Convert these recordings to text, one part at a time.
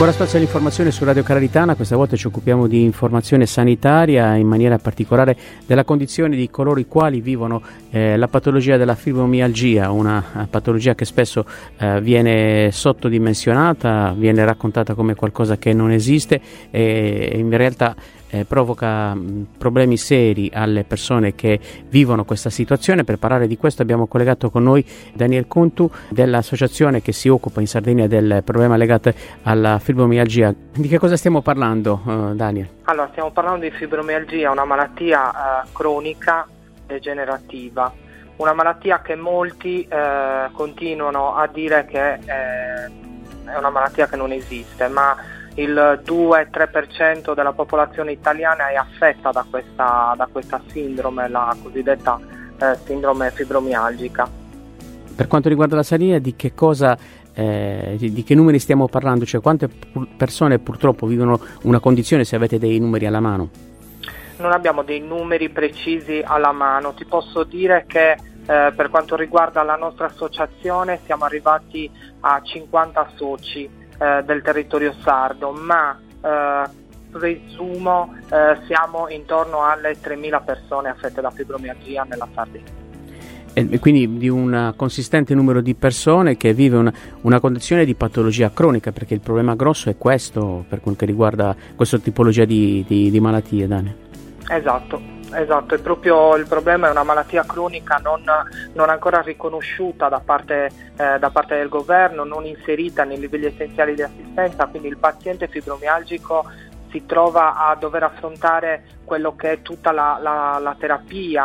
Ancora spazio all'informazione su Radio Cararitana, questa volta ci occupiamo di informazione sanitaria, in maniera particolare della condizione di coloro i quali vivono la patologia della fibromialgia, una patologia che spesso viene sottodimensionata, viene raccontata come qualcosa che non esiste e in realtà provoca problemi seri alle persone che vivono questa situazione. Per parlare di questo abbiamo collegato con noi Daniel Cuntu dell'associazione che si occupa in Sardegna del problema legato alla fibromialgia. Di che cosa stiamo parlando, Daniel? Allora, stiamo parlando di fibromialgia, una malattia cronica degenerativa, una malattia che molti continuano a dire che è una malattia che non esiste, ma il 2-3% della popolazione italiana è affetta da questa sindrome, la cosiddetta sindrome fibromialgica. Per quanto riguarda la Sardegna, di che cosa, di che numeri stiamo parlando? Cioè, quante persone purtroppo vivono una condizione, se avete dei numeri alla mano? Non abbiamo dei numeri precisi alla mano, ti posso dire che per quanto riguarda la nostra associazione siamo arrivati a 50 soci del territorio sardo, ma presumo siamo intorno alle 3.000 persone affette da fibromialgia nella Sardegna. E quindi di un consistente numero di persone che vive una condizione di patologia cronica, perché il problema grosso è questo per quel che riguarda questa tipologia di malattie, Dani. Esatto, è proprio il problema, è una malattia cronica non ancora riconosciuta da parte del governo, non inserita nei livelli essenziali di assistenza, quindi il paziente fibromialgico si trova a dover affrontare quello che è tutta la terapia,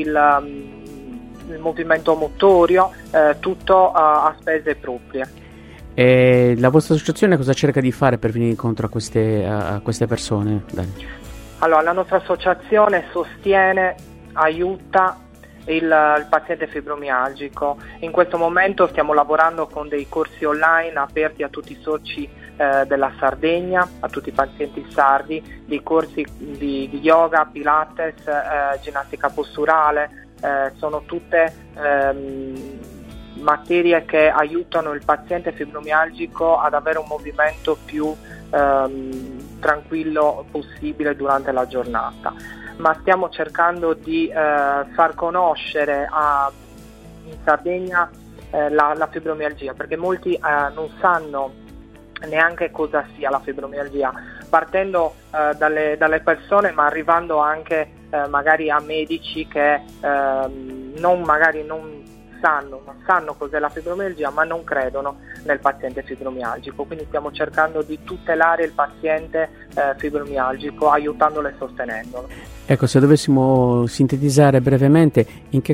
il movimento motorio, tutto a spese proprie. E la vostra associazione cosa cerca di fare per venire incontro a queste persone, Dani? Allora, la nostra associazione sostiene, aiuta il paziente fibromialgico. In questo momento stiamo lavorando con dei corsi online aperti a tutti i soci della Sardegna, a tutti i pazienti sardi, dei corsi di yoga, pilates, ginnastica posturale, sono tutte materie che aiutano il paziente fibromialgico ad avere un movimento più tranquillo possibile durante la giornata, ma stiamo cercando di far conoscere in Sardegna la fibromialgia, perché molti non sanno neanche cosa sia la fibromialgia, partendo dalle persone, ma arrivando anche magari a medici che non sanno cos'è la fibromialgia, ma non credono nel paziente fibromialgico. Quindi stiamo cercando di tutelare il paziente fibromialgico, aiutandolo e sostenendolo. Ecco, se dovessimo sintetizzare brevemente,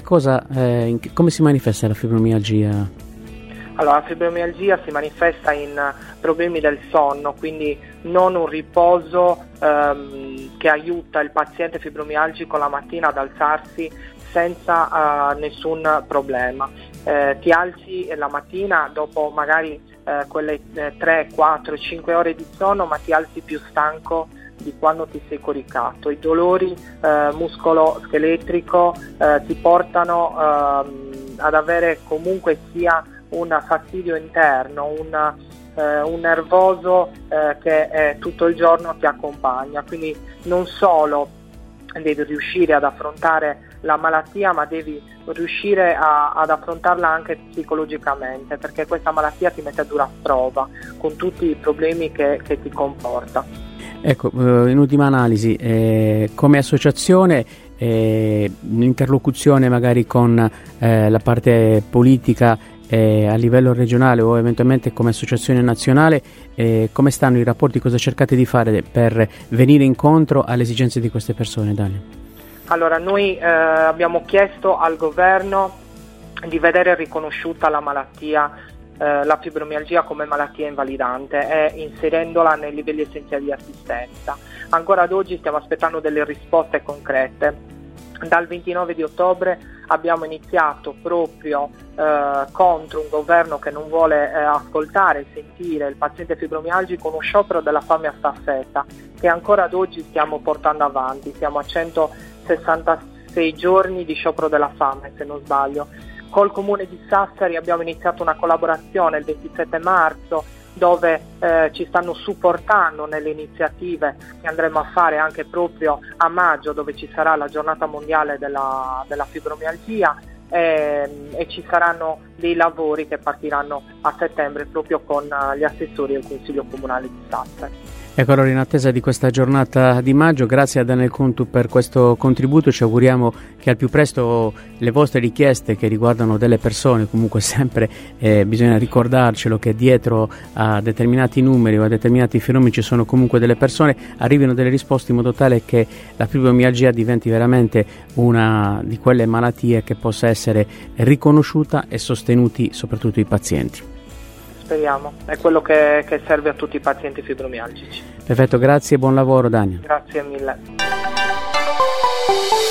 come si manifesta la fibromialgia? Allora, la fibromialgia si manifesta in problemi del sonno, quindi non un riposo che aiuta il paziente fibromialgico la mattina ad alzarsi senza nessun problema. Ti alzi la mattina dopo magari quelle 3, 4, 5 ore di sonno, ma ti alzi più stanco di quando ti sei coricato. I dolori muscolo-scheletrico ti portano ad avere comunque sia un fastidio interno, un nervoso che tutto il giorno ti accompagna. Quindi non solo devi riuscire ad affrontare la malattia, ma devi riuscire ad affrontarla anche psicologicamente, perché questa malattia ti mette a dura prova con tutti i problemi che ti comporta. Ecco, in ultima analisi, come associazione, un'interlocuzione magari con la parte politica a livello regionale o eventualmente come associazione nazionale, come stanno i rapporti, cosa cercate di fare per venire incontro alle esigenze di queste persone, Daniel? Allora, noi abbiamo chiesto al governo di vedere riconosciuta la malattia, la fibromialgia come malattia invalidante e inserendola nei livelli essenziali di assistenza. Ancora ad oggi stiamo aspettando delle risposte concrete. Dal 29 di ottobre abbiamo iniziato proprio contro un governo che non vuole ascoltare e sentire il paziente fibromialgico uno sciopero della fame a staffetta che ancora ad oggi stiamo portando avanti. Siamo a 166 giorni di sciopero della fame, se non sbaglio. Col comune di Sassari abbiamo iniziato una collaborazione il 27 marzo dove ci stanno supportando nelle iniziative che andremo a fare anche proprio a maggio, dove ci sarà la giornata mondiale della fibromialgia, e ci saranno dei lavori che partiranno a settembre proprio con gli assessori del Consiglio Comunale di Sasse. Ecco, allora in attesa di questa giornata di maggio, grazie a Daniel Contu per questo contributo, ci auguriamo che al più presto le vostre richieste che riguardano delle persone, comunque sempre bisogna ricordarcelo che dietro a determinati numeri o a determinati fenomeni ci sono comunque delle persone, arrivino delle risposte in modo tale che la fibromialgia diventi veramente una di quelle malattie che possa essere riconosciuta e sostenuti soprattutto i pazienti. Speriamo, è quello che serve a tutti i pazienti fibromialgici. Perfetto, grazie e buon lavoro Daniel. Grazie mille.